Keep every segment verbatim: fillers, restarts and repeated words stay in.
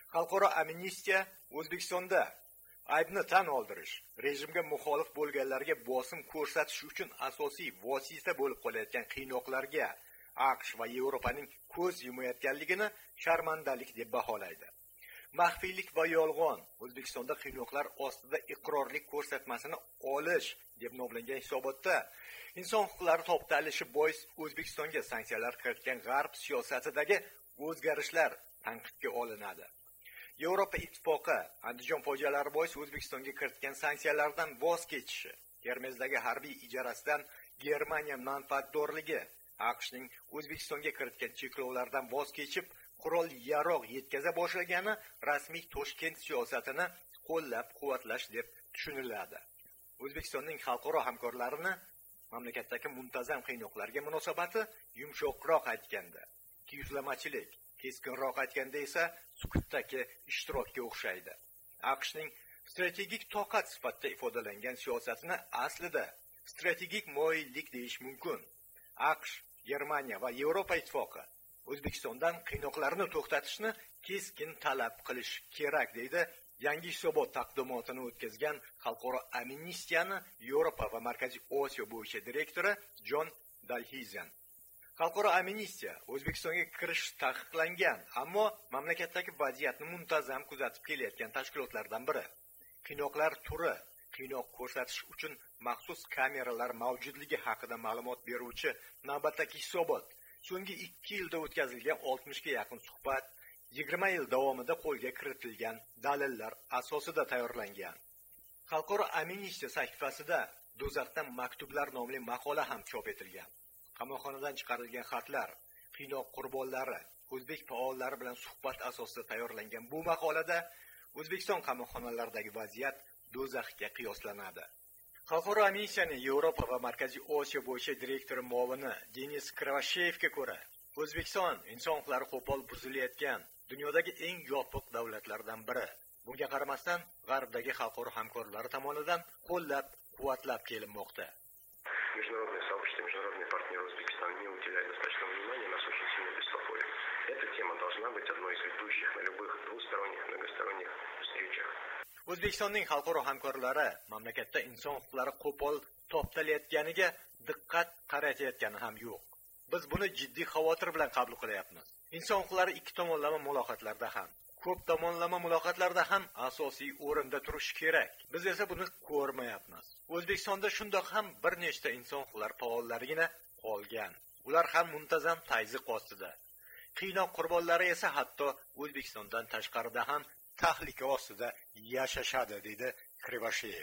Xalqaro amnistiya O'zbekistonda aybni tan oldirish, rejimga muxolif bo'lganlarga bosim ko'rsatish uchun asosiy vosita bo'lib qolayotgan qiynoqlarga AQSh va Yevropaning ko'z yumayotganligini sharmandalik deb baholaydi. Maxfiylik va yolg'on O'zbekistonda qiynoqlar ostida iqrorlik ko'rsatmasini olish deb nomlangan hisobotda inson huquqlari toptalishi bois O'zbekistonga sanksiyalar kiritgan G'arb siyosatidagi o'zgarishlar tanqidga olinadi. Yevropa ittifoqi Andijon fojialari bois O'zbekistonga kiritgan sanksiyalardan voz kechishi, Termizdagi harbiy ijarasidan Germaniya manfaatdorligi, AQShning O'zbekistonga kiritgan cheklovlardan voz kechib, qurol yarog' yetkaza boshlagani rasmiy Toshkent siyosatini qo'llab-quvvatlash deb tushuniladi. O'zbekistonning xalqaro hamkorlarini mamlakatdagi muntazam qiynoqlarga munosabati yumshoqroq aytganda, kiyuzlamachilik, keskinroq aytganda esa sukutdagi ishtirokka o'xshaydi. AQShning strategik toqat sifatida ifodalangan siyosatini aslida strategik moyillik deyish mumkin. AQSh, Germaniya va Yevropa ittifoqi O'zbekistondan qiynoqlarni to'xtatishni keskin talab qilish kerak deydi yangi hisobot taqdimotini o'tkazgan Xalqaro amnistiyani Yevropa va Markaziy Osiyo bo'yicha direktori Jon Dalhizen. Xalqaro amnistiya O'zbekistonga kirish taqiqlangan, ammo mamlakatdagi vaziyatni muntazam kuzatib kelayotgan tashkilotlardan biri. Qiynoqlar turi, qiynoq ko'rsatish uchun maxsus kameralar mavjudligi haqida ma'lumot beruvchi navbatdagi hisobot so'nggi ikki yilda o'tkazilgan oltmishga yaqin suhbat, yigirma yil davomida qo'lga kiritilgan dalillar asosida tayyorlangan. Xalqaro amnistiya sahifasida Do'zaxdan maktublar nomli maqola ham chop etilgan. Qamoqxonadan chiqarilgan xatlar, qiynoq qurbonlari, o'zbek faollari bilan suhbat asosida tayyorlangan bu maqolada O'zbekiston qamoqxonalaridagi vaziyat do'zaxga qiyoslanadi. Xalqaro amnistiyani Yevropa va Markaziy Osiyo bo'yicha direktori muovini Denis Krivasheyevga ko'ra, O'zbekiston inson huquqlari qo'pol buzilayotgan dunyodagi eng yopiq davlatlardan biri. Bunga qaramasdan, G'arbdagi xalqaro hamkorlari tomonidan qo'llab-quvvatlab kelinmoqda. Международное сообщество, международные партнеры Узбекистана не уделяют достаточного внимания, нас очень сильно беспокоит. Эта тема должна быть одной из ведущих на любых двусторонних, многосторонних встречах. O'zbekistonning xalqaro hamkorlari mamlakatda inson huquqlari qo'pol toptalayotganiga diqqat qaratayotgani ham yo'q. Biz buni jiddiy xavotir bilan qabul qilyapmiz. Inson huquqlari ikki tomonlama muloqotlarda ham, ko'p tomonlama muloqotlarda ham asosiy o'rinda turishi kerak. Biz esa buni ko'rmayapmiz. O'zbekistonda shundoq ham bir nechta inson huquqlari faollarigina qolgan. Ular ham muntazam tayziq ostida. Qiynoq qurbonlari esa hatto O'zbekistondan tashqarida ham tahlika ostida yashashadi, deydi Krivasheyev.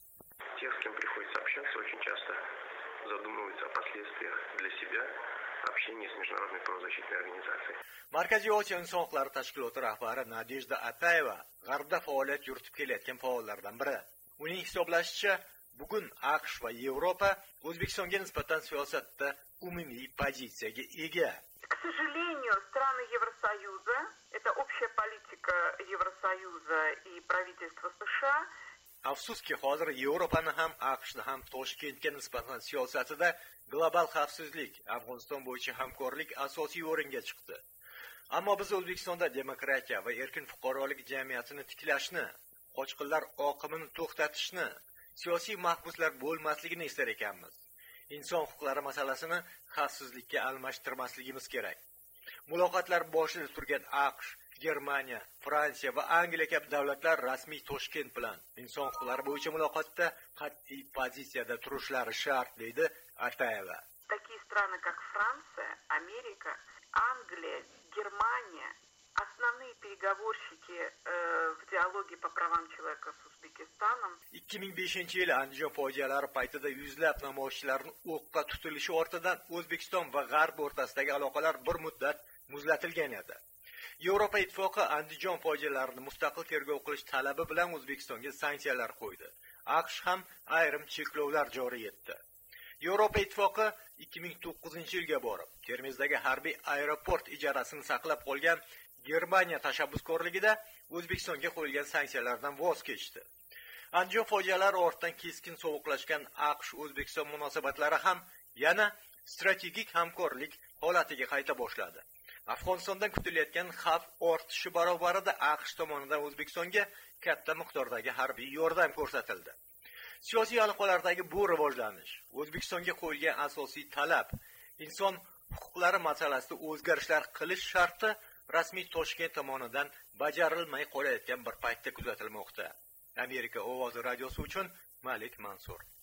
Те, с кем приходится общаться, очень часто задумываются о последствиях для себя общения с международной правозащитной организацией. Markaziy Osiyo inson huquqlari tashkiloti rahbari Nadejda Atayeva G'arbda faoliyat yuritib kelayotgan faollardan biri. Uning hisoblashicha, bugun AQSh va Yevropa O'zbekistonga nisbatan siyosatda umumiy pozitsiyaga ega. К сожалению, страны Евросоюза, это общая политика Евросоюза и правительства США. Afsuski, hozir Yevropani ham, AQShni ham Toshkentga nisbatan siyosatida global xavfsizlik, Afg'oniston bo'yicha hamkorlik asosiy o'ringa chiqdi. Ammo biz O'zbekistonda demokratiya va erkin fuqarolik jamiyatini tiklashni, qochqinlar oqimini to'xtatishni, siyosiy mahbuslar bo'lmasligini istar ekanmiz. Inson huquqlari masalasini xavfsizlikka almashtirmasligimiz kerak. Muloqotlar boshida turgan AQSh, Germaniya, Fransiya va Angliya kabi davlatlar rasmiy Toshkent bilan inson huquqlari bo'yicha muloqotda qat'iy pozitsiyada turishlari shart, deydi Atayeva. Такие страны, как Франция, Америка, Англия, Германия, основные переговорщики э, в диалоге по правам человека с Узбекистаном. ikki ming beshinchi yil Andijon fojialari paytida yuzlab namoyishchilarning o'qqa tutilishi ortidan O'zbekiston va G'arb o'rtasidagi aloqalar bir muddat muzlatilgan edi. Yevropa ittifoqi Andijon fojialarini mustaqil tergov qilish talabi bilan O'zbekistonga sanksiyalar qo'ydi. AQSh ham ayrim cheklovlar joriy etdi. Yevropa ittifoqi ikki ming to'qqizinchi yilga borib, Termizdagi harbiy aeroport ijarasini saqlab qolgan Germaniya tashabbuskorligida O'zbekistonga qo'yilgan sanksiyalardan voz kechdi. Andijon fojialari ortidan keskin sovuqlashgan AQSh-O'zbekiston munosabatlari ham yana strategik hamkorlik holatiga qayta boshladi. Afg'onistondan kutilayotgan xavf ortishi barobarida AQSh tomonidan O'zbekistonga katta miqdordagi harbiy yordam ko'rsatildi. Siyosiy aloqalardagi bu rivojlanish O'zbekistonga qo'yilgan asosiy talab inson huquqlari masalasida o'zgarishlar qilish sharti rasmiy Toshkent tomonidan bajarilmay qolayotgan bir paytda kuzatilmoqda. Amerika ovozi radiosi uchun Malik Mansur.